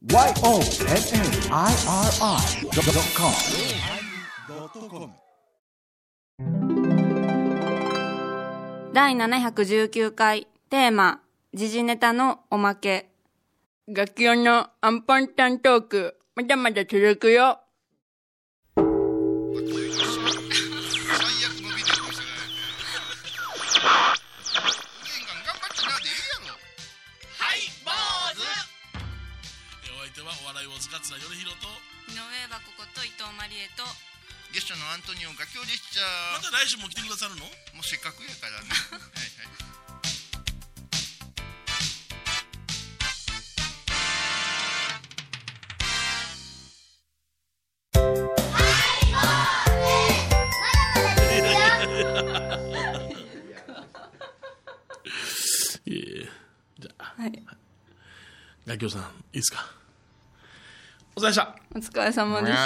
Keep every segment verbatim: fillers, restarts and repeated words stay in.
ワイオーエヌエヌアイアールアイドットコムだいななひゃくじゅうきゅうかいテーマ時事ネタのおまけ。ガキオのアンパンタントークまだまだ続くよ。 桂米宏と井上箱こと伊藤マリエとゲストのアントニオガキオでした。 また来週も来てくださるの？もうせっかくやからね。はいはい。 いえいえ、じゃあ、 はい、 ガキオさんいいですか？お疲れ様でした。 お疲れ様でした。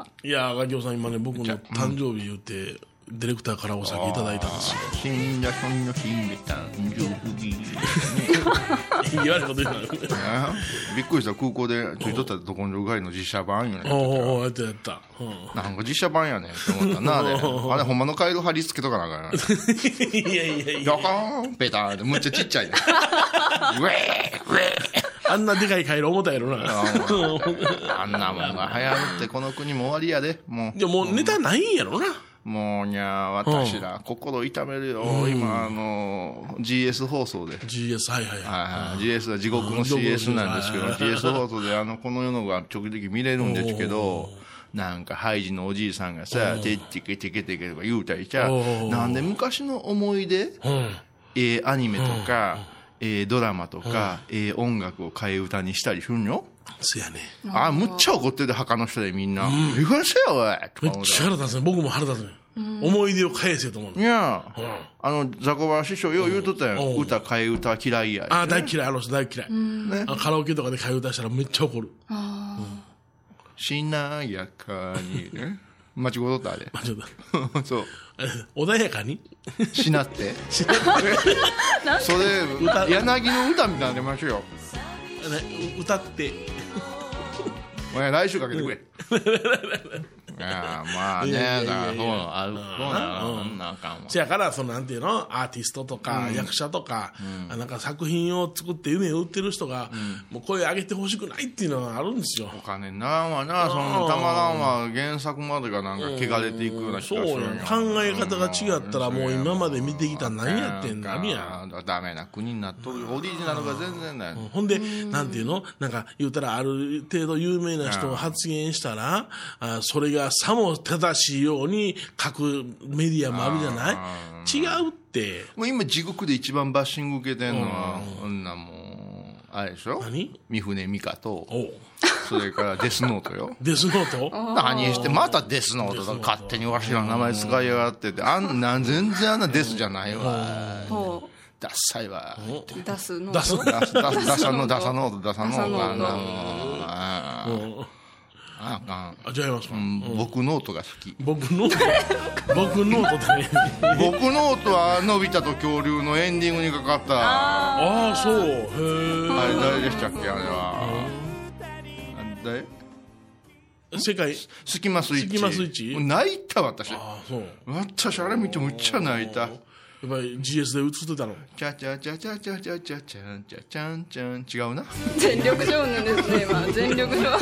いやガキオさん今ね僕の誕生日言って、うん、ディレクターからお酒いただいたんですよ。 死んだそんな死んで誕生日言われたこと言うなびっくりした。空港でついとったど根性帰りの実写版よね。 おおやったやった、うん、 なんか実写版やねんって思ったな。あれあれほんまのカエル貼り付けとかなんかな。いやいやいやドコーンペターってむっちゃちっちゃいね。ウェーウェーあんなでかいカエル思ったやろな。 あんなもんが流行るってこの国も終わりやで。もういやもうネタないんやろな。 もうにゃ私ら、うん、心痛めるよ、うん、今あの ジーエス 放送でジーエス はいはいはい、はい、ジーエス は地獄の シーエス なんですけど、うん、ジーエス 放送であのこの世のが時々見れるんですけど、なんかハイジのおじいさんがさてってけてけてけとか言うたりちゃなんで昔の思い出、うん、えー、アニメとか、うん、えー、ドラマとか、うん、えー、音楽を替え歌にしたりするんよ。 そやね。 あ、むっちゃ怒ってる墓の人でみんな。言わせよ、おい。 めっちゃ腹立つね。僕も腹立つね。思い出を返せと思う。 いや、うん、あの、ザコバ師匠よう言うとったやん。歌、替え歌嫌いや。 あ、大嫌い、あの人大嫌い。ね、カラオケとかで替え歌したらめっちゃ怒る。 あうん、しなやかに。間違うとったあれ。 間違うた。そう。穏やかにしなって。しなって。それ、柳の歌みたいに出ましょうよ。 歌ってお前来週かけてくれ。いやまあね、だからそうあるそうなのなんかも。 せやからそのなんていうのアーティストとか役者とかなんか作品を作って夢を売ってる人がもう声上げてほしくないっていうのがあるんですよ。 お金ならんわな、そのたまらんわ原作までがなんか汚れていくような気がするよ。 考え方が違ったらもう今まで見てきた何やってんだみや。 ダメな国になっとる。オリジナルが全然ない。 ほんでなんていうのなんか言うたらある程度有名な人が発言したらそれがさも正しいように書くメディアもあるじゃない。違うってもう今地獄で一番バッシング受けてんのはこんなもうあれでしょ。何三船美佳とそれからデスノートよ。 デスノート何してまたデスノートとか勝手にわしらの名前使いやがっててあんな全然あんなデスじゃないわ。ダッサいわ。 ダスノートダスダスダサのダサノートダサノートあんなもうあああじゃあますか、うん、 僕ノートが好き。 僕ノート僕ノートってね僕ノートはのび太と恐竜のエンディングにかかったああそうへえあれ誰でしたっけあれは誰世界スキマスイッチスキマスイッチ泣いた私。 あそう私あれ見てむっちゃ泣いた。 やっぱり ジーエス で映ってたの。 チャチャチャチャチャチャチャチャチャチャンチャン違うな。 全力少年ですね今全力少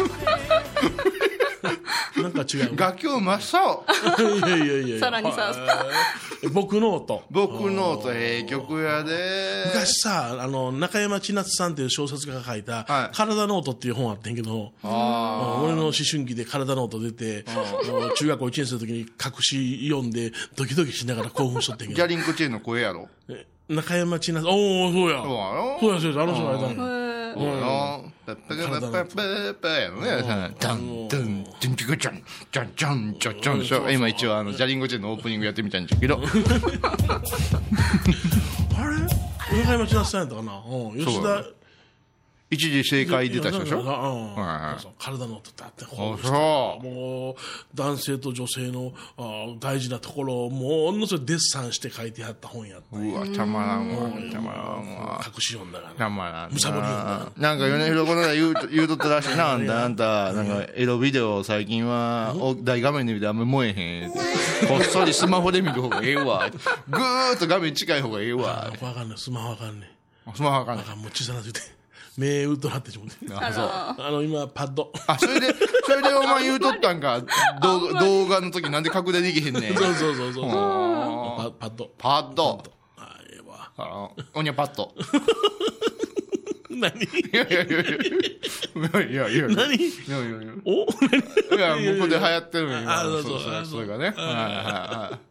なんか違う。 楽器を真っ青。 いやいやいや。 さらにさ僕ノート。 僕ノートええ曲やで。 昔さあの中山千夏さんっていう小説家が書いた、はい、体ノートっていう本あってんけど、あ俺の思春期で体ノート出て中学校いちねん生の時に隠し読んでドキドキしながら興奮しとってんけど。 ギャリンコチェーンの声やろ。 中山千夏おおそうや。 そうやろ。 そうやそうやあの人が書いたの。 そうやろ。ペッペペペペペペやろね。ダンダンダンチクチャンチャンチャンチャンチャンチャン。今一応あのジャリンゴチェンのオープニングやってみたんだけど。あれ中山千夏さんやったかな。吉田一時正解出た人でしょ。 うんはいそう体の音ってあって、 あそうもう男性と女性のあ大事なところをものすごいデッサンして書いてあった本やったんや。 うわ、たまらんわ、たまらんわ。 隠し読んだからね。 たまらん。 むさぼり読んだな。 なんか米広この間言うと、言うとったらしいな、あんた、あんた、なんか、エロビデオ最近は、お大画面で見てあんまり燃えへん。こっそりスマホで見る方がええわ。ぐーっと画面近い方がええわ。 わかんない。スマホわかんない。 スマホわかんない。 あかん、もう小さなってて。目うとなってしまって。 あ、そう。 あの、今、パッド。 あ、それで、それでお前言うとったんか。動画、動画の時なんで拡大できへんねん。 そうそうそうそう。 あパパッド。 パッド。 あ、ええわ。 あの、おにゃパッド。 何いやいやいやいや。いやいやいや。 何いやいやいや。 おいや、向こうで流行ってるのよ。 あそうそうそうそう。それがね。はいはいはい。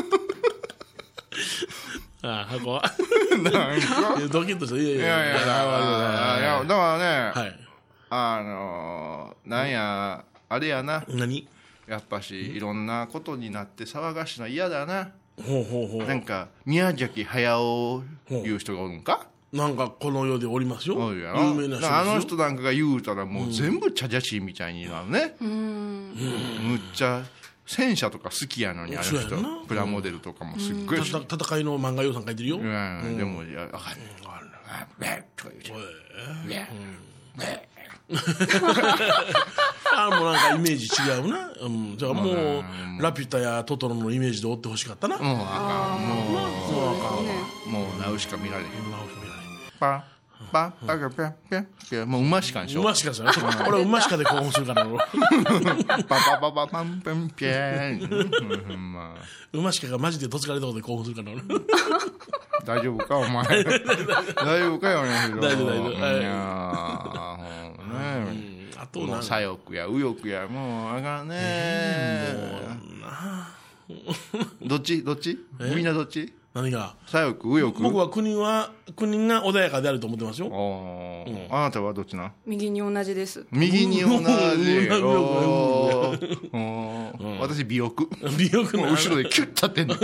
あ、箱は。 なんか。 ドキッとした。いやいいやいや、いや、だからね、 はい。 あのー、なんや、あれやな、 何やっぱし、いろんなことになって騒がしいの嫌だな。 ほうほうほう。 なんか、宮崎駿いう人がおるんかなんか、この世でおりますよ。 おるやろ。 有名な人ですよ。 あの人なんかが言うたら、もう全部チャジャシーみたいになるね。むっちゃ、戦車とか好きやのに、あの人。プラモデルとかもすっごい好き。 戦いの漫画予算書いてるよ。 うん、でも、いや、わかんない。ベッとか言うて。ベッ、ベッ。 あもうなんかイメージ違うな。うん。じゃあもう、ラピュタやトトロのイメージで追ってほしかったな。 もうあかん。もう、もうあかんわ。もう、ナウしか見られへん。パン、パン、パン、パン、パン、パン。もう馬しかんしょ。 馬しかじゃない。俺は馬しかで興奮するから。 パパパパパン、パン、ピャーン。 馬しかがマジでどつかれたことで興奮するから。 大丈夫かお前。大丈夫かよね。 大丈夫大丈夫。 いやねあともう左翼や右翼やもうあかんねどっちどっちみんなどっち何が左翼右翼僕は国は国が穏やかであると思ってますよ。 あなたはどっちな右に同じです。 右に同じ私尾翼尾翼の後ろでキュッ立ってんの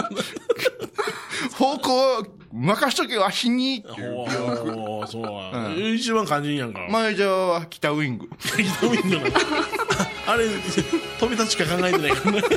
方向任しとけわしにっていうおーそうは、うん、一番肝心やんか。 マネージャーは北ウイング北ウイングなあれ飛び立ちしか考えてないからね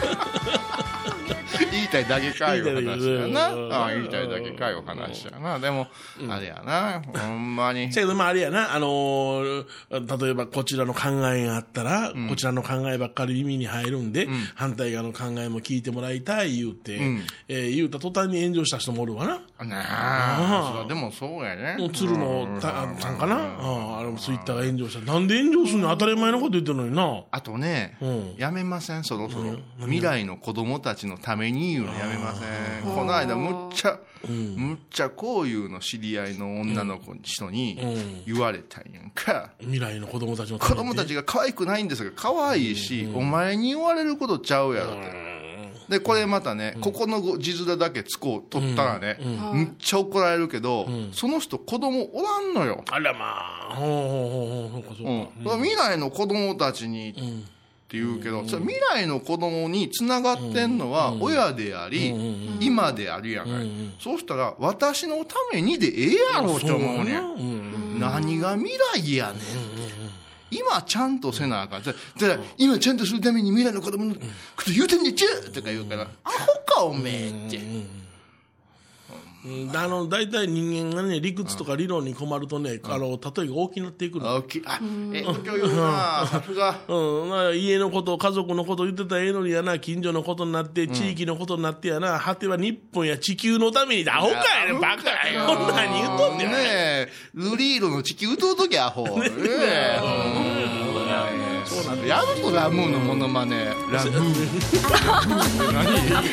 言いたいだけかいう話やな。ああ言いたいだけかいう話やな。でも、うん、あれやな、ほんまに。 せやけど、まああれやな、あのー、例えばこちらの考えがあったら、うん、こちらの考えばっかり耳に入るんで、うん、反対側の考えも聞いてもらいたい言うて、うん、えー、言うた途端に炎上した人もおるわな。 なあ、あでもそうやね。 鶴のたさんかな、ああれもツイッターが炎上した。なんで炎上するの当たり前のこと言ってるのにな。 あとね、うん、やめません、そろそろ。未来の子供たちのために言うのやめません。この間むっちゃ、うん、むっちゃこういうの知り合いの女の子、うん、人に言われたんやんか。 未来の子供たちのために。子供たちが可愛くないんですが、可愛いし、うん、お前に言われることちゃうやろって。で、これまたね、うん、ここの字面だけつこう、取ったらね、うんうん、むっちゃ怒られるけど、うん、その人子供おらんのよ。 あらまあ、ほうほうほうほう、そうかそうか。 未来の子供たちに、うんって言うけど、うん、それ未来の子供につながってんのは親であり、うん、今であるやんかい、うん、そうしたら私のためにでええやろって思うねん、うん、何が未来やねんって、うん、今ちゃんとせなあかん。だから今ちゃんとするために未来の子供のこと言うてんねんちゅうとか言うから、アホかおめえって、 あの大体人間がね理屈とか理論に困るとね、うん、あの例えが大きくなっていくの。 大きい。あ、え、今日言うな、さすが。 うん、まあ、家のこと家族のこと言ってたらええのにやな、近所のことになって、うん、地域のことになってやな、果ては日本や地球のためにアホかやねんバカや。こんなに言うとんねんねえ。ルリーロの地球とうときアホ。ねえ。そうなんだ。やるとラムーのモノマネ。ラムー。何？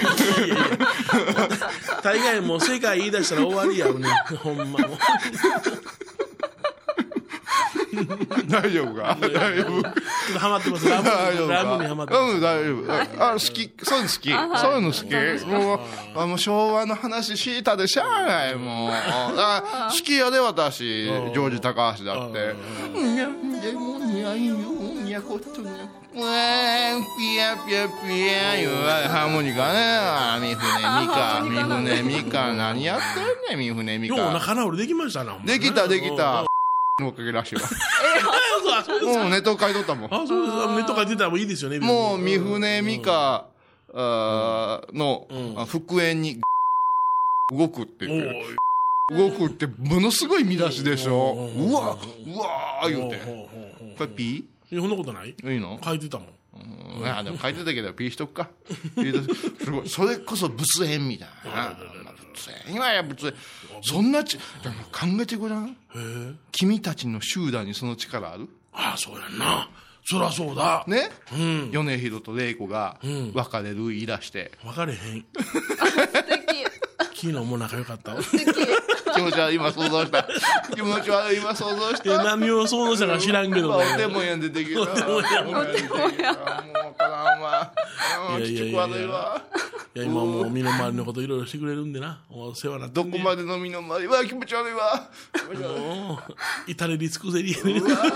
大概もう世界言い出したら終わりやろね。ほんまも。 大丈夫か大丈夫ちょっとハマってます。ラムラムにハマってます。 うん、大丈夫。あ、好き。そういうの好き。そういうの好き。もう、あの、昭和の話したでしゃあない、もう。あ、好きやで、私。ジョージ高橋だって。いや、でもないよ、いや、ことね。ピヤピヤピヤいうハーモニカね。三船美香、三船美香、何やってんねん、三船美香。 よう仲直りできましたな。 できた、できた。のおかげらしいわ。もうネット書いとったもん。 あ、そうです。ネット書いてたらもういいですよね。 もう、三船美香の復縁に動くって言ってる。動くってものすごい見出しでしょ。うわ、うわー言うて。これピー？ そんなことない？ いいの？ 書いてたもん。 うん、あでも書いてたけどピーしとくか。すごい。それこそ仏縁みたいな。仏縁今や仏縁。そんなち、でも考えてごらん。君たちの集団にその力ある？ああ、そうやんな。そらそうだ。 ね、うん、米広と玲子が別れる言い出して。 別れへん。 素敵。 昨日も仲良かったわ。 気持ち悪い今想像した。気持ち悪い今想像した。 何を想像したか知らんけどね。 お手もやん出てきた。お手もやん。もうわからんわ。 いやいやいやいや。いや今もう身の回りのこといろいろしてくれるんでな。お世話になって。 どこまでの身の回りは気持ち悪いわ。 もう至れり尽くせり。気持ち悪いわ。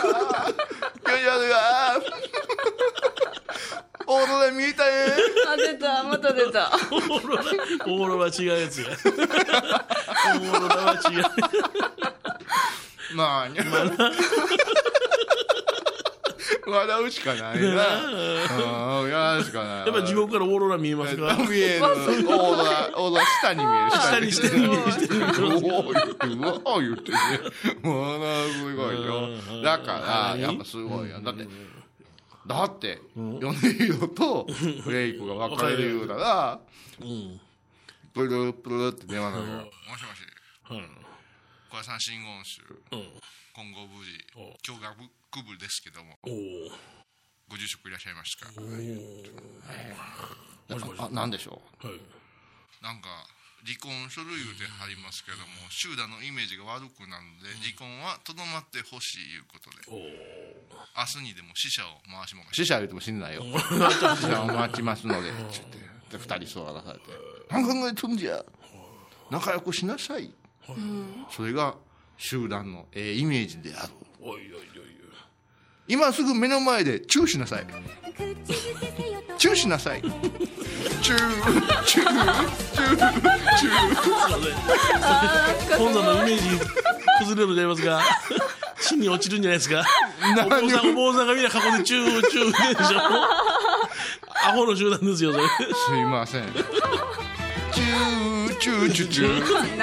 オーロラ見えたね。 あ、出た、また出た。 オーロラ、オーロラ違うやつや。オーロラは違う。まあ、まあな。笑うしかないな。笑うしかない。 やっぱ地獄からオーロラ見えますか？ 見える。オーロラ、オーロラ下に見える。 下に下に見える。下に見える。 うわー言ってね。ものすごいよ。だから、やっぱすごいよ。だって、だって、米広とレイコが別れる言うたら、プルルプルルって電話なのよ。もしもし。小林さん、真言宗。今後無事、教学部ですけども、ご住職いらっしゃいますか？あ、なんでしょう。なんか、離婚書類で貼りますけども、集団のイメージが悪くなるので、離婚はとどまってほしいいうことで、明日にでも死者を回します。死者言うても死んでないよ。死者を待ちますので、つって、二人座らされて、何考えとんじゃ、仲良くしなさい。それが集団のええイメージである。おいおいおいおい。今すぐ目の前でチューしなさい。チューしなさい。チュー、チュー、チュー、チュー。 今度のイメージ崩れるんちゃいますか？地に落ちるんじゃないですか？お坊さん、お坊さんがみんな過去でチュー、チューでしょ。アホの集団ですよ、それ。 すいません。チュー、チュー、チュー、チュー。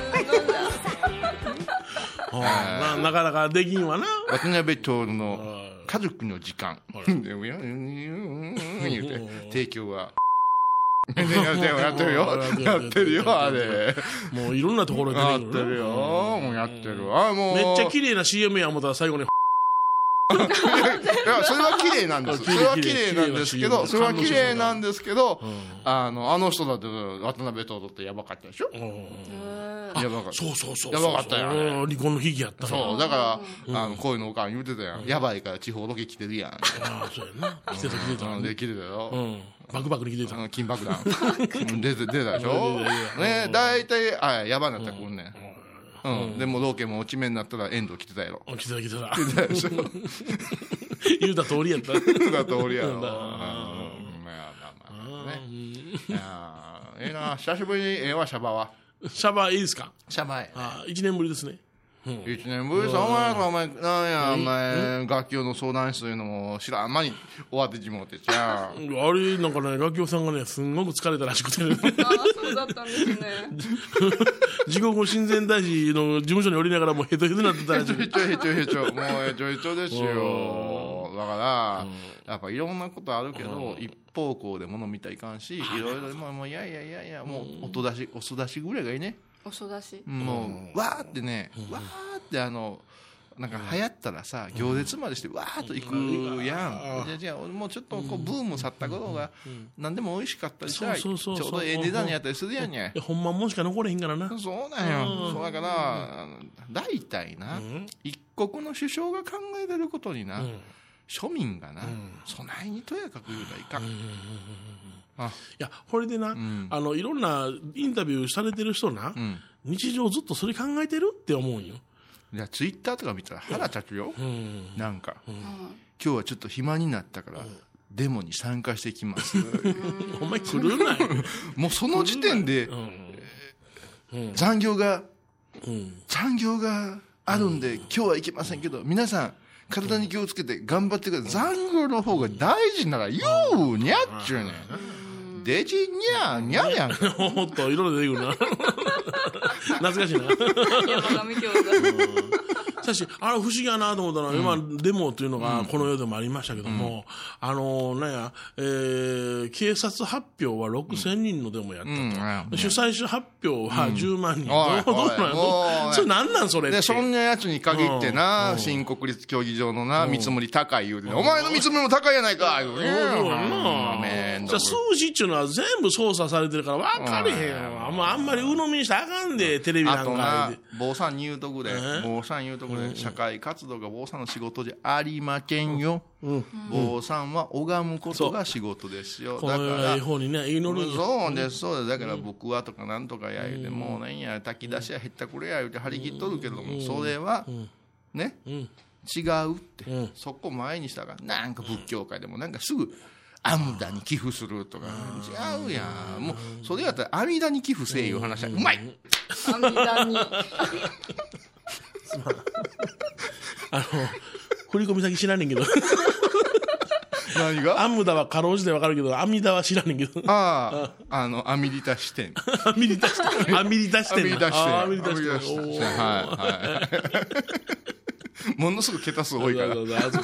な, なかなかできんわな。 渡辺徹の家族の時間。でも言うて、提供は。やってるよ。やってるよ、あれ。 もういろんなところでやってるよ。もうやってる。あ、もう。 めっちゃ綺麗な シーエム や思ったら最後に。 いや、それは綺麗なんです。それは綺麗なんですけど、それは綺麗なんですけど、あの、あの人だって渡辺徹ってやばかったでしょ？やばかった。 そうそうそう。 やばかったよ。 離婚の悲劇やったから。 そう、だから、あの、こういうのおかん言うてたやん。やばいから地方ロケ来てるやん。 ああ、そうやな。来てた来てた。 で、来てたよ。 バクバクに来てた。 金爆弾。出て、出たでしょ？ね、だいたい、あ、やばなったら来んねん。うん。でも、ロケも落ち目になったら遠藤来てたやろ。 来てた来てた。 来てたでしょ。 言うた通りやった。 言うた通りやろ。まあまあね。いやええな、久しぶりにええわ、シャバは。 シャバいいですか？ シャバや。 あ、一年ぶりですね。 一年ぶりさ、お前ら、お前、なんや、お前、楽器用の相談室いうのも知らん間に終わってしもうてちゃう。 あれ、なんかね、楽器さんがね、すんごく疲れたらしくてね。 ああ、そうだったんですね。 地獄親善大使の事務所に降りながらもうヘトヘトになってたらしい。 へちょへちょへちょへちょ。もうへちょへちょですよ。だから、やっぱいろんなことあるけど、一方向で物見たらいかんし、いろいろ、もう、いやいやいやいや、もう、音出し、おそ出しぐらいがいいね。 おそ出し。 もう、わーってね、わーってあの、 なんか流行ったらさ、行列までしてわーっと行くやん。じゃあじゃあもうちょっとこうブーム去った頃が何でも美味しかったりしたらちょうどええ値段にやったりするやんね。 ほんまもんしか残れへんからな。 そうなんよ。そうだから大体な、一国の首相が考えてることにな、庶民がな、そないにとやかく言うたらいかん。 いや、これでな、うん、あの、いろんなインタビューされてる人な、うん、日常ずっとそれ考えてるって思うんよ。 いや、ツイッターとか見たら腹立つよ。うん、なんか、うん、今日はちょっと暇になったから、うん、デモに参加してきます。 お前来るなよ。 もうその時点で、うん、残業が、うん、残業があるんで、今日は行けませんけど、皆さん、体に気をつけて頑張ってください。残業の方が大事なら言うにゃっちゅうねん。デジニャーニャーやんか。 ほんと、いろいろ出てくるな。懐かしいな。山上京子。しかし、あの、不思議やなと思ったのは、今、デモというのがこの世でもありましたけども、あの、なんや、えー、警察発表はろくせんにんのデモやったと。主催者発表はじゅうまんにん。どうなんのそれなんなんそれって。 で、そんなやつに限ってな、新国立競技場のな、見積もり高い言うて、お前の見積もりも高いやないか、言うて。 じゃあ、数字っていうのは全部操作されてるから分かれへんわ。あんまり鵜呑みにしたらあかんで、テレビなんかで。 坊さんに言うとくで、坊さん言うとくで、社会活動が坊さんの仕事じゃありまけんよ。坊さんは拝むことが仕事ですよ。 だから、方にね、祈る。 そうです、そうです。だから僕はとかなんとかや言うて、もうなんや、炊き出しやへったくれや言うて張り切っとるけども、それは、ね、違うって、そこ前にしたら、なんか仏教界でもなんかすぐ、阿弥陀に寄付するとか、違うやん。もう、それやったら阿弥陀に寄付せえいう話は、うまい阿弥陀に。 あの、振り込み先知らんねんけど。 何が阿弥陀はかろうじてわかるけど、阿弥陀は知らんねんけど。 ああ、あの、阿弥陀支店。 阿弥陀支店。阿弥陀支店。 阿弥陀支店。 阿弥陀支店。 はい、はい。ものすごく桁数多いから。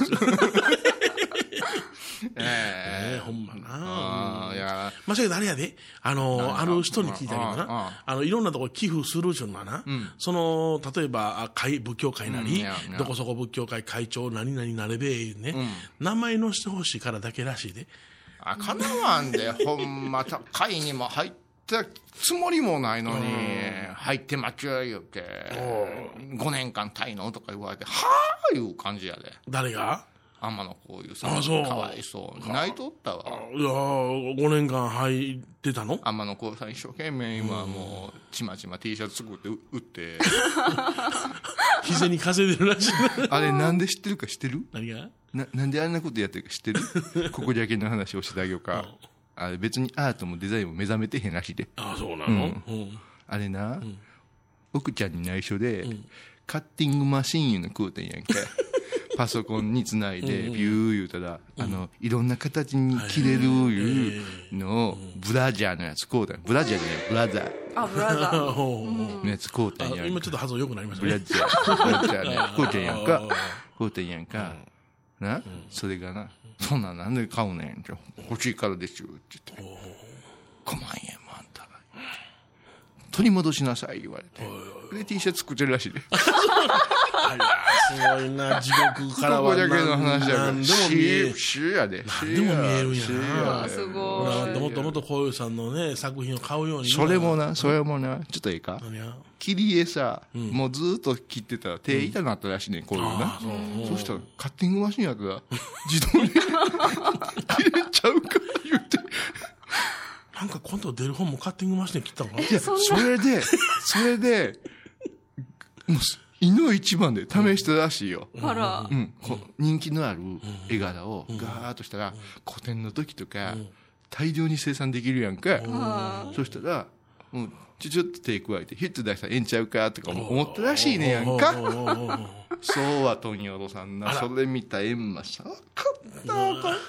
ええ、ほんまな。ああ、いや。まさかあれやで、あの、ある人に聞いたけどな、あの、いろんなところ寄付するじゃんな、その、例えば、会、仏教会なり、どこそこ仏教会会長何々なれべね、名前載せてほしいからだけらしいで。 あ、かなわんで、ほんま、会にも入ったつもりもないのに、入ってまっちゅう言うて、ごねんかん滞納とか言われて、はぁいう感じやで。 誰が天野こういうさ、 あ、そうかわいそう。泣いとったわ。 いやー、ごねんかん入ってたの天野こうさん一生懸命今もう、ちまちま T シャツ作って売って。 日銭稼いでるらしい。 あれなんで知ってるか知ってる？ 何がな、なんであんなことやってるか知ってる？ここだけの話をしてあげようか。うん、あれ別にアートもデザインも目覚めてへんらしいで。 あ、そうなの、 うんうん、あれな、うん、奥ちゃんに内緒で、うん、カッティングマシーンいうの食うてんやんけ。パソコンにつないでビュー言うたら、うん、あのいろんな形に切れるいうのをブラジャーのやつこうだよ。ブラジャーじゃないブラザー。 あ、ブラザーのやつこうたんやんか。 今ちょっと発音良くなりましたね。 ブラジャーブラジャーねこうたんやんかこうたんやんかな、うん、それがな、そんなんなんで買うねん欲しいからでしょって言ってごまんえんもあんた取り戻しなさい言われてで T シャツ作ってるらしいで。 あら、すごいな、地獄からは。 ここだけの話だから。 何でも見える。 シーやで。 何でも見えるんやな。 すごい。 もっともっとこういうさんのね、作品を買うように。 それもな、それもな、ちょっといいか。 何や切り絵さ、もうずーっと切ってたら手痛なったらしいね、こういうな。そしたら、カッティングマシンやったら、自動で切れちゃうか、言うて。 なんか今度出る本もカッティングマシンで切ったのかな。 いや、それで、それで、もう、いの一番で試したらしいよ。 あら。 うん。こう人気のある絵柄をガーッとしたら、古典の時とか、大量に生産できるやんか。そしたら、もう、ちょちょっと手加えて、ヒット出したらええんちゃうかとか思ったらしいねやんか。そうはトンヨロさんな、それ見たエンマさ、わかったわかった。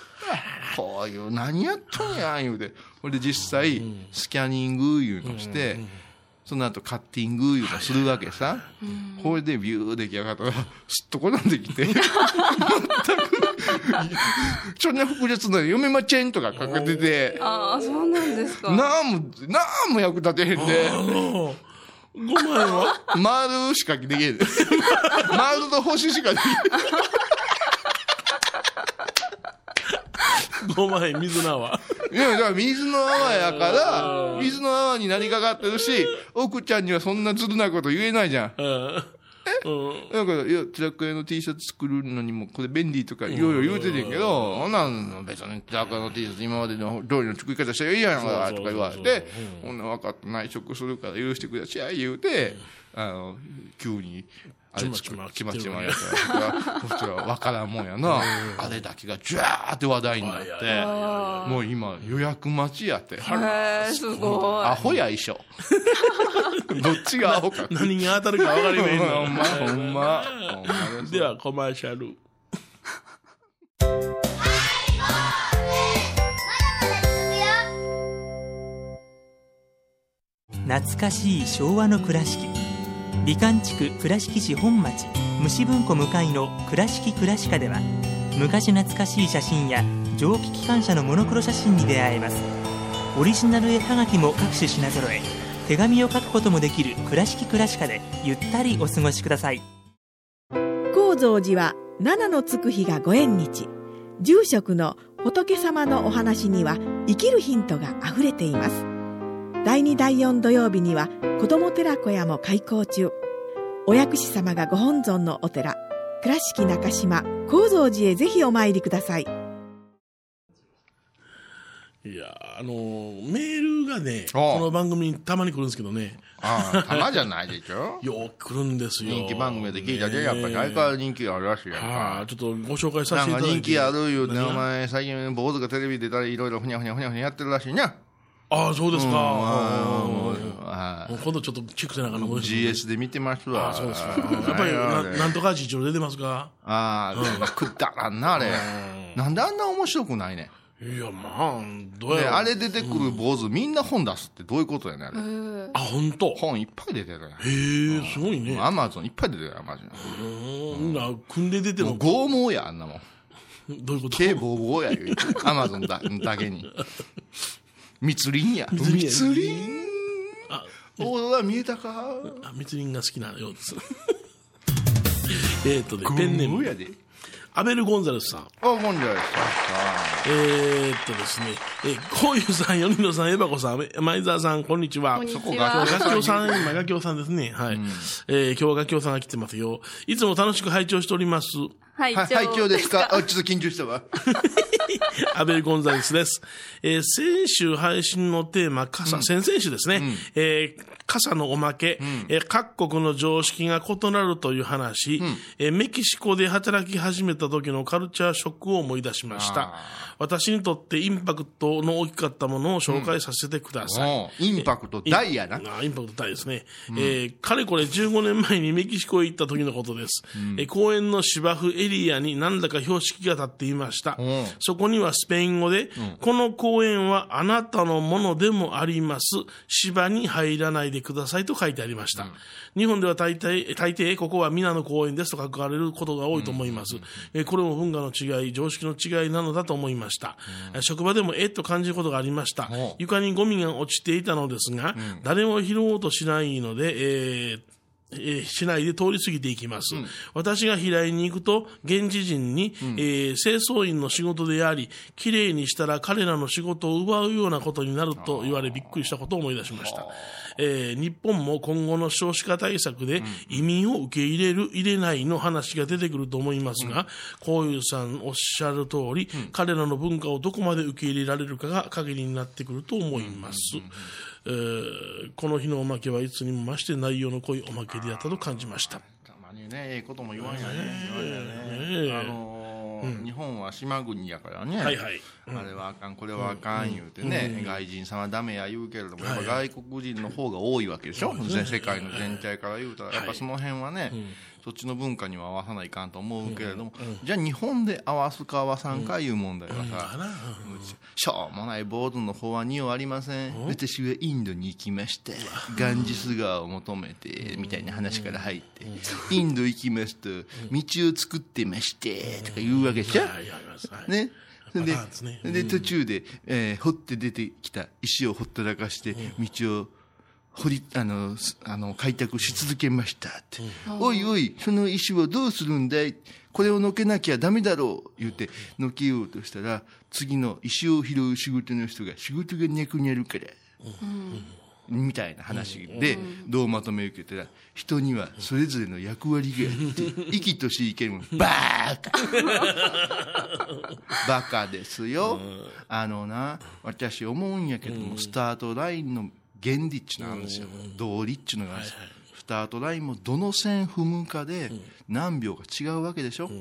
こういう何やっとんやん言うて。これで実際、スキャニングいうのして、その後カッティングいうのするわけさ。これでビュー出来上がったら、すっとこなんできて。全く、そんな複雑な読めまちんとかかけてて。 ああ、そうなんですか。 なんも、なんも役立てへんで。 ごまんえんは丸しかできへん。丸と星しかできへん。 ごまんえん水の泡。 いや、だから水の泡やから、水の泡になりかかってるし、奥ちゃんにはそんなずるなこと言えないじゃん。 うんえ、うん、だから、いや、テラクエの T シャツ作るのにも、これ便利とかいろいろ言うててんけど、ほんなん別にテラクエの T シャツ今までの通りの作り方したらいいやんか、とか言われて、ほんな分かった内職するから許してください、言うて、あの、急に、あれちまちまちまやったら、そしたら分からんもんやな。あれだけがジャーって話題になって、もう今予約待ちやって。 へー、すごい。 アホや一緒。どっちがアホか。 何が当たるか分かりませんほんま、ほんま。 では、コマーシャル。 懐かしい昭和の倉敷。美観地区倉敷市本町虫文庫向かいの倉敷倉歯科では、昔懐かしい写真や蒸気機関車のモノクロ写真に出会えます。オリジナル絵はがきも各種品揃え、手紙を書くこともできる倉敷倉歯科でゆったりお過ごしください。 高蔵寺は七のつく日がご縁日。住職の仏様のお話には生きるヒントがあふれています。だいにだいよん土曜日には子ども寺小屋も開校中。お薬師様がご本尊のお寺、倉敷中島・高蔵寺へぜひお参りください。 いや、あのメールがね、この番組にたまに来るんですけどね。 ああ、たまじゃないでしょ。 よく来るんですよ。 人気番組で聞いたで、やっぱり相変わらず人気あるらしいやんか。 ちょっとご紹介させていただいて。 なんか人気ある言うて、お前最近坊主がテレビ出たらいろいろふにゃふにゃふにゃふにゃやってるらしいにゃ。 ああ、そうですか。 うん、 今度ちょっとチェックせなあかんの。 ジーエス で見てますわ。 ああ、そうですか。やっぱりな、なんとか一応出てますか。 ああ、くだらんな、あれ。なんであんな面白くないね。 いや、まあ、どうやら。あれ出てくる坊主、みんな本出すってどういうことやね、あれ。 あ、ほんと。 本いっぱい出てるやん。 へえ、すごいね。 アマゾンいっぱい出てるやん、マジで。 うん、な、組んで出てるの。 拷問や、あんなもん。 どういうこと？ 毛ボーボーや言うて。アマゾンだ、だけに。密林や。密林。あ、オーダー見えたか？ あ、密林が好きなようです。えっとね、ペンネーム。アベル・ゴンザレスさん。あ、 ゴンザレスさん。 えー、っとですね、えー、こういうさん、米野さん、エバコさん、前澤さん、こんにちは。 こんにちは。 今日はガキオさん、今ガキオさんですね。はい。うん、えー、今日はガキオさんが来てますよ。いつも楽しく拝聴しております。 拝聴拝聴ですか？あ、ちょっと緊張したわ。 アベル・ゴンザレスです。えー、先週配信のテーマ、傘、うん、先々週ですね。うん、えー、傘のおまけ、うん、えー、各国の常識が異なるという話、うん、えー、メキシコで働き始めた時のカルチャーショックを思い出しました。私にとってインパクトの大きかったものを紹介させてください。 うん、インパクト大やな。 インパクト大ですね。うん、えー、かれこれじゅうごねんまえにメキシコへ行った時のことです。うん、えー、公園の芝生エリアに何だか標識が立っていました。うん、そこにはスペイン語で、うん、この公園はあなたのものでもあります。芝に入らないでくださいと書いてありました。うん、日本では大抵、大抵ここは皆の公園ですと書かれることが多いと思います。うんうんうん、えー、これも文化の違い、常識の違いなのだと思いました。うん、職場でもえっと感じることがありました。床にゴミが落ちていたのですが、うん、誰も拾おうとしないので、えーえー、しないで通り過ぎていきます。うん、私が拾いに行くと、現地人に、うん、えー、清掃員の仕事であり、きれいにしたら彼らの仕事を奪うようなことになると言われびっくりしたことを思い出しました。えー、日本も今後の少子化対策で移民を受け入れる、入れないの話が出てくると思いますが、こういうさんおっしゃる通り、うん、彼らの文化をどこまで受け入れられるかが限りになってくると思います。えー、この日のおまけはいつにも増して内容の濃いおまけであったと感じました。 たまにね、ええことも言わんやね。言わんやね。あのーうん、日本は島国やからね。はいはい。うん、あれはあかん、これはあかん言うてね、うん、外人さんはダメや言うけれども、やっぱ外国人の方が多いわけでしょ。はい、全世界の全体から言うたら、やっぱその辺はね、はい、うん、そっちの文化には合わさないかんと思うけれども、うんうん、じゃあ日本で合わすか合わさんかいう問題はさ、うんうん、しょうもない坊主の方はにはありません、うん、私はインドに行きましたガンジス川を求めてみたいな話から入って、うんうん、インド行きますと道を作ってましてとか言うわけでしょ、ね、で, で途中で、えー、掘って出てきた石をほったらかして道を掘りあのあの開拓し続けましたって、うん、おいおいその石をどうするんだい、これをのけなきゃダメだろう言ってのけようとしたら、次の石を拾う仕事の人が仕事がなくなるから、うん、みたいな話で、うん、どうまとめるけたら、人にはそれぞれの役割があって生きとし生けるもんバーカバカですよ、うん、あのな私思うんやけども、うん、スタートラインの原理っちゅうのなんですよ、道理っちゅうのがあるんですよ、はいはい、スタートラインもどの線踏むかで何秒か違うわけでしょ、うん、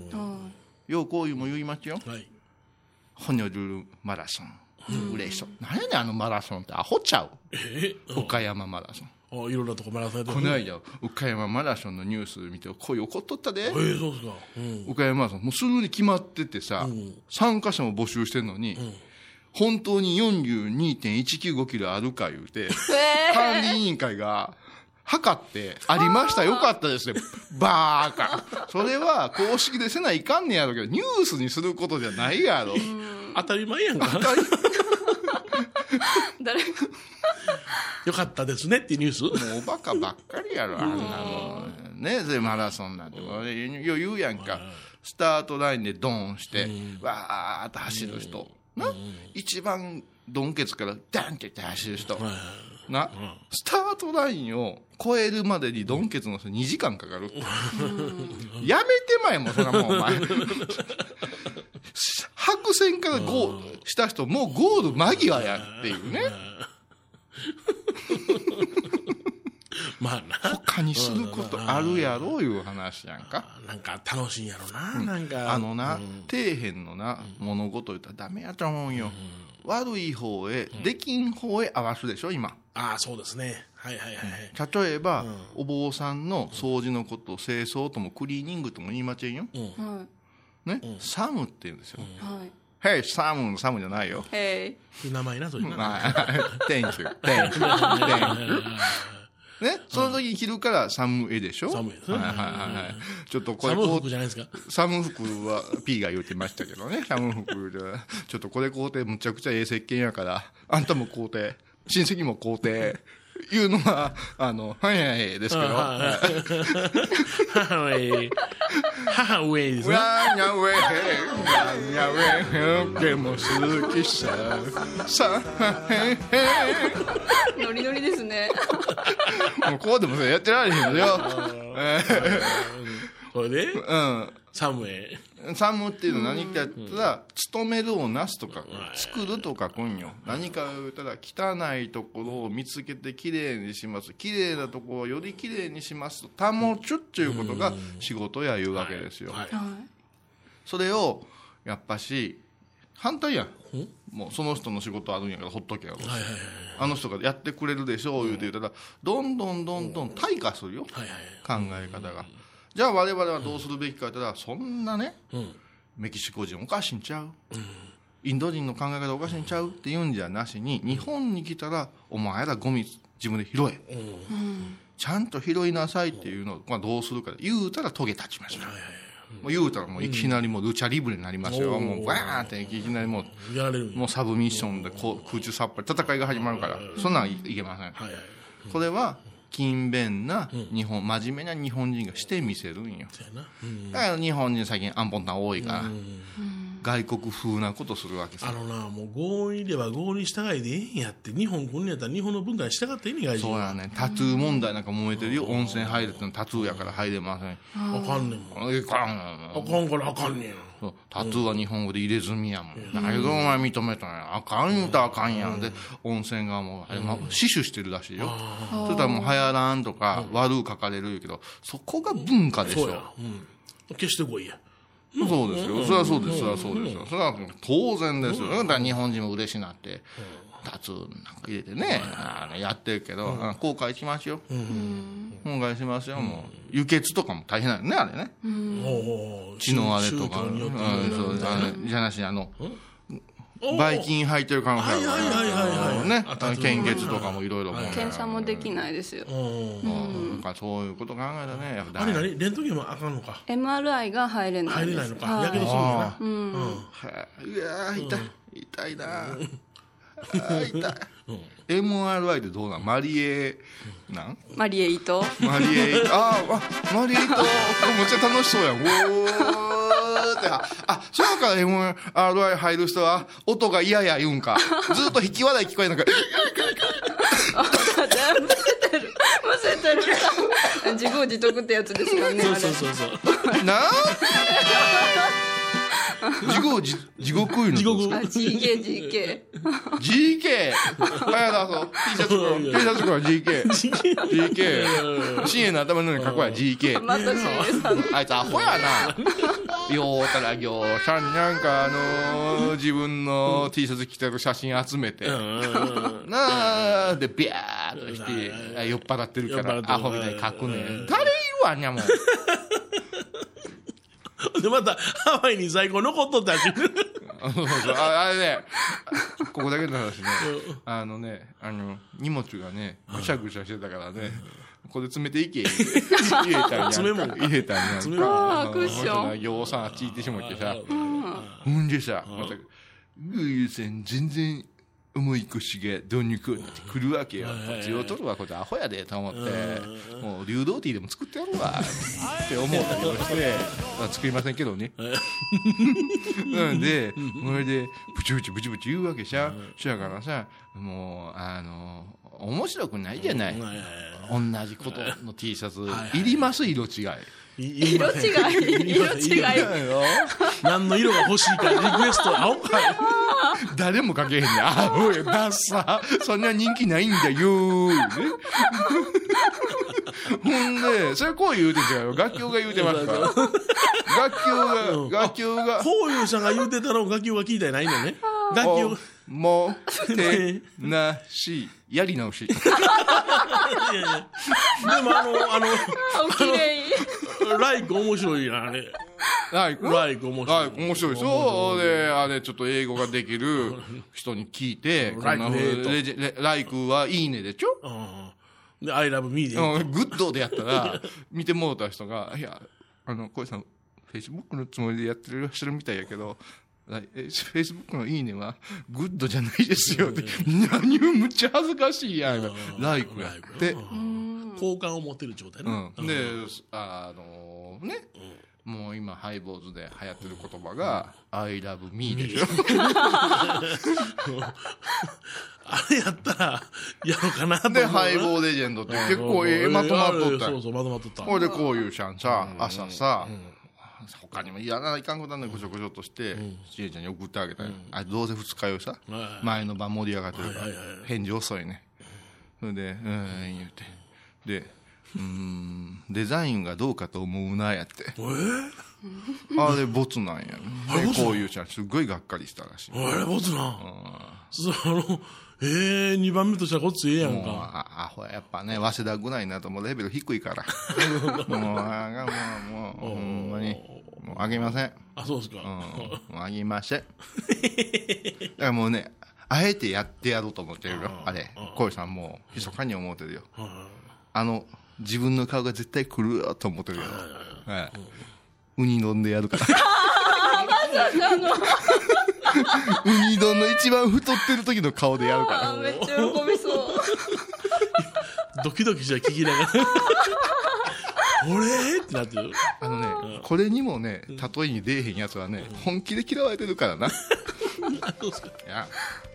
ようこういうも言いますよ、はい、ホニョルルマラソン、うん、嬉しそう、何やねんあのマラソンってアホちゃう、えー、岡山マラソン、 あいろんなとこマラソンやってこの間岡山マラソンのニュース見て声怒っとったで、えー、そうですか、うん、 岡山マラソンもうすぐに決まっててさ、うん、参加者も募集してんのに、うん、本当に よんじゅうにてんいちきゅうご キロあるか言うて、えー、管理委員会が測ってありました、よかったですね、バーカ、それは公式でせないかんねやろうけどニュースにすることじゃないやろ、 当たり前やんか当たり誰よかったですねってニュース、 もうおバカばっかりやろあんなのね、それマラソンなんて余裕やんか、スタートラインでドーンしてわーっと走る人な、一番ドンケツからダンっていって走る人な、スタートラインを超えるまでにドンケツの人にじかんかかるやめてまえもうそんなもんお前白線からゴールした人もうゴール間際やっていうねまあな他にすることあるやろういう話やんか、 なんか楽しいんやろな、 うん、 なんかあのな、うん、底辺のな物事言ったらダメやと思うんよ、うん、悪い方へ、うん、できん方へ合わすでしょ今、 ああそうですね、はいはいはい、 うん、例えば、うん、お坊さんの掃除のことを清掃ともクリーニングとも言いませんよ、うんね、うん、サムって言うんですよ、うん、ヘイサムのサムじゃないよ、 ヘイ名前な、それな、 Thank you Thank you Thank youね、その時に着るからサムエでしょ、 サムエですね、はいはいはい、 ちょっとこれサム服じゃないですか、 サム服は P が言ってましたけどねサム服でちょっとこれ買うてむちゃくちゃええ石鹸やからあんたも買うて親戚も買うていうのがあのはいはいですけど母上母上ですね、 わにゃウェイにゃウェイでも好きささへへノリノリですねもうこうでもやってられへんのよこれで、 うん、 サムエサムっていうのは何かやったら勤めるをなすとか作るとか今よ、何か言ったら汚いところを見つけてきれいにします、きれいなところをよりきれいにしますと保つっていうことが仕事やいうわけですよ、はいはい、それをやっぱし反対やん、もうその人の仕事あるんやからほっとけよ、はいはいはい、あの人がやってくれるでしょう言うて言ったらどんどんどんどん退化するよ、はいはい、考え方が。じゃあ我々はどうするべきかと言ったら、そんなね、うん、メキシコ人おかしいんちゃう、うん、インド人の考え方おかしいんちゃうって言うんじゃなしに、日本に来たらお前らゴミ自分で拾え、うん、ちゃんと拾いなさいっていうのを、まあ、どうするか言うたらトゲ立ちますよ、うん、もう言うたらもういきなりもうルチャリブレになりますよ、うん、もうバーンっていきなりもうやられる、もうサブミッションでこう空中さっぱり戦いが始まるから、そんなんいけません、はいはい、これは勤勉な日本、うん、真面目な日本人がしてみせるんよ、うん、だから日本人最近アンポンタン多いから、うん、外国風なことするわけさ。 あのな、もう合意では合意に従いでええんやって、日本来んやったら日本の文化に従ってええんや、外人。 そうやね、タトゥー問題なんか揉めてるよ、温泉入るってのタトゥーやから入れません。 あかんねんもん。あかん。あかんからあかんねん。 タトゥーは日本語で入れ墨やもん。だけどお前認めたんや。あかん言うたらあかんやん。で、温泉がもう、まあ、死守してるらしいよ。そしたらもう流行らんとか、悪う書かれるけど、そこが文化でしょ。 そうや。うん。消してこいや。 そうですよ。それはそうです。それはそうですよ。それは当然ですよ。だから日本人も嬉しなって、タトゥーなんか入れてね、あのやってるけど、後悔しますよ。後悔しますよ。もう輸血とかも大変なんよね、あれね。血のあれとか。じゃなし、あの、ばい菌入ってる可能性あるね。献血とかもいろいろ。 検査もできないですよ。 そういうこと考えたね。 あれ何レントゲンもあかんのか。 エムアールアイ が入れない。 入れないのか。やけどするんやな。 うわ痛い痛いな。 痛い、エムアールアイ ってどうなん？マリエなんマリエイトマリエイトああマリエイトめっちゃ楽しそうやん。おーってああそうか エムアールアイ 入る人は音が嫌や言うんか。ずっと引き笑い聞こえなくてむせてるむせてる自業自得ってやつですよね。 そうそうそうそうな地獄地獄いうの地獄あ ジーケージーケージーケー あやだそう T シャツ黒 T シャツ黒 ジーケー ジーケー シエの頭の上に書こうや ジーケーまたしげさんあいつアホやなようたらぎょうさんなんかあのー、自分の T シャツ着てる写真集めてなあでビャーっとして酔っ払ってるからアホみたいに書くねん。誰いるわんにゃもんでまたハワイに在庫残っとったしそうそうああれねここだけの話ねあのねあの荷物がねぐしゃぐしゃしてたからねこれ詰めていけ入れたんやんか詰め物入れたんやんか詰め物あークッションようさんあっち行ってしまってさほんでさまたグーセン全然重い腰がどうにくってくるわけよ。こっちを取るわこれアホやでと思ってもう流動ティーでも作ってやるわって思ったりとして作りませんけどねなんでそれでブチブチブチブチ言うわけじゃん。そやからさもうあの面白くないじゃない。同じことの T シャツいります色違い色違い色違い何の色が欲しいかリクエスト青かい誰もかけへんねん。青やダッサそんな人気ないんだよ、ね、ほんでそれこう言うてたよ。楽器が言うてますから楽器が楽器がこういうさんが言うてたのを楽器が聞いたらないのね。楽器をもうてなしやり直しでもあのあのおきれいライク面白いなあれ。 ライクライク面白い。 ライク面白いでしょ。で、あれちょっと英語ができる人に聞いて、 ライクヘイトレジレライクはいいねでしょ。 うん。で、I love me で。 うんグッドでやったら、見てもうた人が、いや、あの、小井さん、Facebook のつもりでやってるしてるみたいやけど、フェイスブックのいいねはグッドじゃないですよって何をむっちゃ恥ずかしいやんライクやって好感を持てる状態ね、 うん、であのー、ね、うん、もう今ハイボーズで流行ってる言葉が、うん、I love me でしょあれやったらやろうかなと思う。 でハイボーレジェンドって結構ええまとまっとった。 そうそうまとまっとった。 これでこういうしゃんさ、うん、朝さ、うん、他にもやらないかんことなんでぐちょぐちょとしてちえちゃんに送ってあげたよ、うん、あどうせ二日酔いさ、うん、前の晩盛り上がってるから、はいはいはい、返事遅いね。それでうん言うてでうーんデザインがどうかと思うなやって、えー、あれボツなんや、ね、でこういうちゃんすっごいがっかりしたらしい。 あれボツなん、うん、そうあのえー、にばんめとしたらこっちええやんか。もうあアホやっぱね早稲田ぐらいになるともうレベル低いからもうあがもうもうほんまにもうあげません。 あそうですか、うん、 もうあげませんだからもうねあえてやってやろうと思ってるよ。あれ小井さんもう密かに思ってるよ。あの自分の顔が絶対来るよと思ってるよ、はい、ウニ丼でやるからまさかのウニ丼の一番太ってる時の顔でやるからめっちゃ喜びそうドキドキしたら聞きながら俺ってなってる。 あのね、うん、これにもね例えに出えへんやつはね、うん、本気で嫌われてるからなどうですか。 いや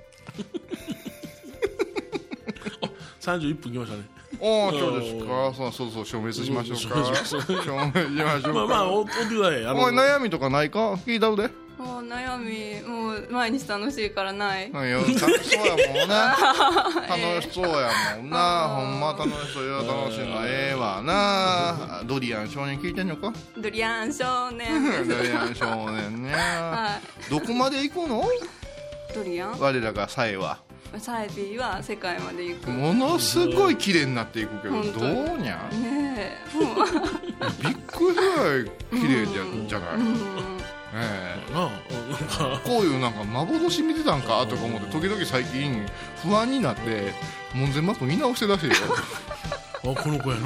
さんじゅういっぷん来ましたね。 おーそうですか。そうそうそう消滅しましょうか。消滅しましょうか。 まあまあおおってください。 お前悩みとかないか聞いたるで。 もう悩みもう毎日楽しいからない。 いや楽しそうやもんな楽しそうやもんなほんま楽しそうや楽しいのええわなドリアン少年聞いてんのか。 ドリアン少年ドリアン少年ね、はい、どこまで行くのドリアン。 我らがサイはサイビーは世界まで行く。 ものすごい綺麗になっていくけどどうにゃねえびっくりぐらい綺麗じゃ、うん、じゃない、うんええ、こういうなんか幻見てたんかとか思って時々最近不安になって門前マップ見直して出してるよあこの子や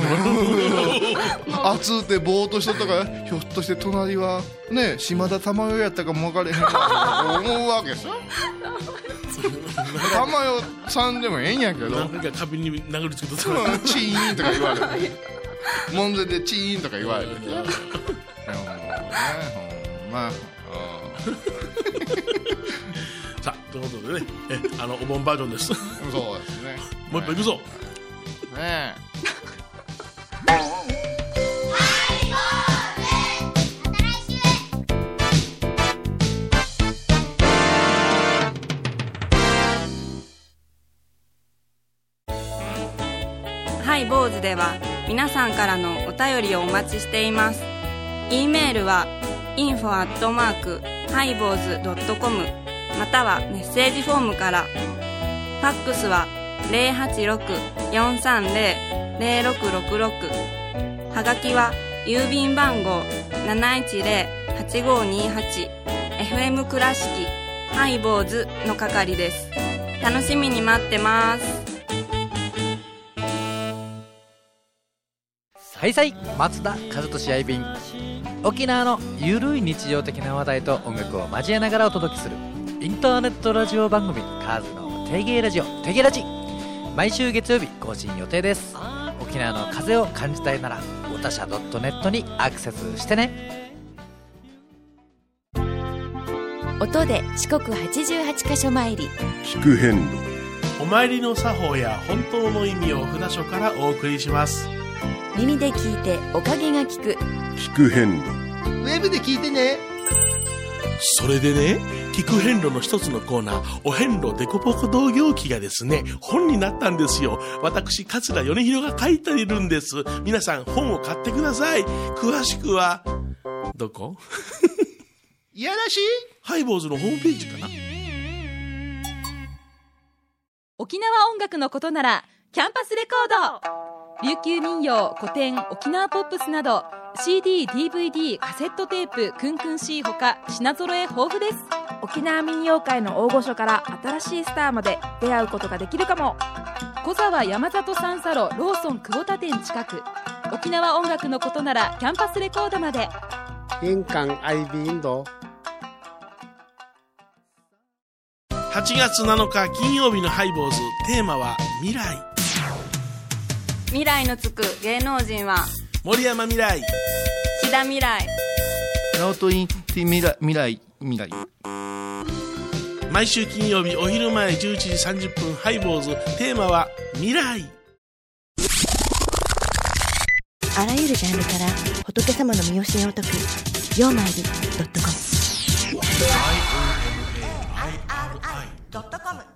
な熱ってぼーっとしとったからひょっとして隣はね島田珠代やったかも分かれへんなと思うわけさ玉代さんでもええんやけど、 なんか壁に殴りつけとったうんチーンとか言われる門前でチーンとか言われるいやもうねほんまさあということでね、えあのお盆バージョンですそうですねもう一杯いくぞねハイボーズでは皆さんからのお便りをお待ちしています。 E メールは インフォ アットマーク ハイボーズ ドットコム またはメッセージフォームから。ファックスは ゼロはちろく よんさんゼロ ゼロろくろくろく はがきは郵便番号 なないちゼロ はちごにはち エフエム 倉敷ハイボーズの係です。楽しみに待ってます。 はいさい、松田和俊やいびん。沖縄のゆるい日常的な話題と音楽を交えながらお届けするインターネットラジオ番組カーズのテゲラジオテゲラジ、毎週月曜日更新予定です。沖縄の風を感じたいならおたしゃ .net にアクセスしてね。 音で四国はちじゅうはちカ所参り、 聞く遍路。 お参りの作法や本当の意味を札所からお送りします。 耳で聞いておかげが聞く、 聞く遍路。 ウェブで聞いてね。 それでね、聞く遍路の一つのコーナー、お遍路デコボコ同業記がですね、本になったんですよ。私桂米広が書いているんです。皆さん本を買ってください。詳しくはどこいやらしいハイボーズのホームページかな。 沖縄音楽のことならキャンパスレコード。琉球民謡、古典、沖縄ポップスなど シーディー、ディーブイディー、カセットテープ、クンクン C ほか品揃え豊富です。 沖縄民謡界の大御所から新しいスターまで出会うことができるかも。 小沢山里三佐路ローソン久保田店近く。沖縄音楽のことならキャンパスレコードまで。 玄関アイビーインド。 はちがつなのか金曜日のハイボーズ、テーマは未来。 未来のつく芸能人は森山未来、 志田未来、 ナオトインティ未来未来未来。 毎週金曜日お昼前じゅういちじさんじゅっぷん、ハイボーズ、テーマは未来。 あらゆるジャンルから仏様の身教えを説くようまいり .com アイオーエムエーアイアールアイドットコム